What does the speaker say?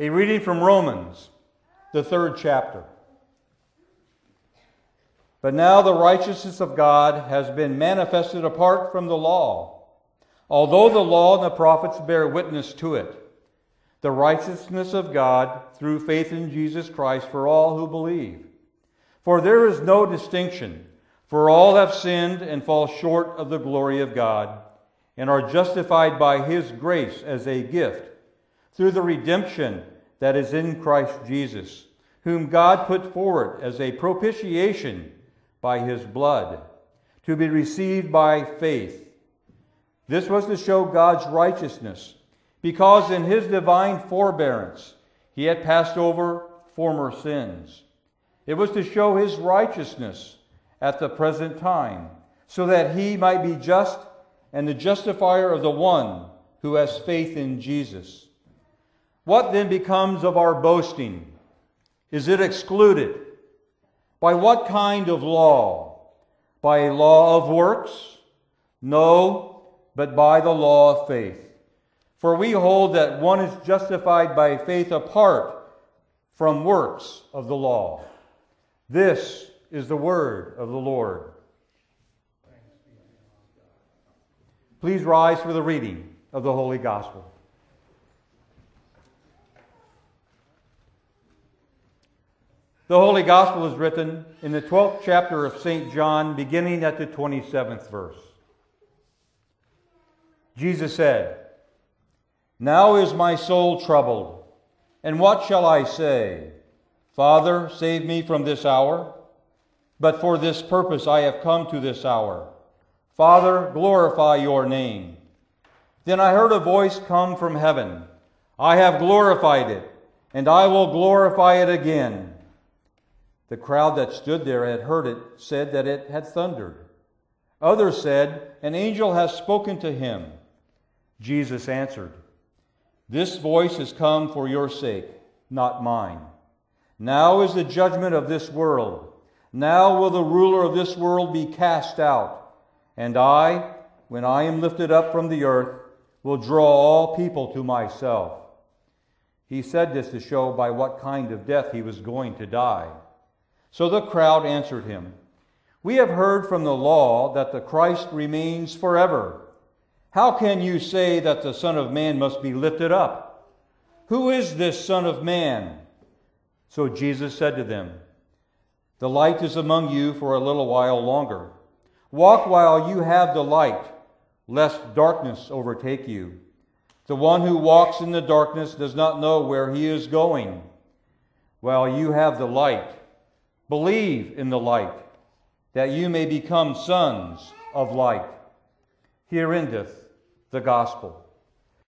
A reading from Romans, the 3rd chapter. But now the righteousness of God has been manifested apart from the law, although the law and the prophets bear witness to it. The righteousness of God through faith in Jesus Christ for all who believe. For there is no distinction, for all have sinned and fall short of the glory of God, and are justified by His grace as a gift, through the redemption that is in Christ Jesus, whom God put forward as a propitiation by His blood, to be received by faith. This was to show God's righteousness, because in His divine forbearance He had passed over former sins. It was to show His righteousness at the present time, so that He might be just and the justifier of the one who has faith in Jesus. What then becomes of our boasting? Is it excluded? By what kind of law? By a law of works? No, but by the law of faith. For we hold that one is justified by faith apart from works of the law. This is the word of the Lord. Please rise for the reading of the Holy Gospel. The Holy Gospel is written in the 12th chapter of St. John, beginning at the 27th verse. Jesus said, "Now is my soul troubled, and what shall I say? Father, save me from this hour. But for this purpose I have come to this hour. Father, glorify your name." Then I heard a voice come from heaven. "I have glorified it, and I will glorify it again." The crowd that stood there had heard it, said that it had thundered. Others said, "An angel has spoken to him." Jesus answered, "This voice has come for your sake, not mine. Now is the judgment of this world. Now will the ruler of this world be cast out. And I, when I am lifted up from the earth, will draw all people to myself." He said this to show by what kind of death he was going to die. So the crowd answered him, "We have heard from the law that the Christ remains forever. How can you say that the Son of Man must be lifted up? Who is this Son of Man?" So Jesus said to them, "The light is among you for a little while longer. Walk while you have the light, lest darkness overtake you. The one who walks in the darkness does not know where he is going. While you have the light, believe in the light, that you may become sons of light." Here endeth the gospel.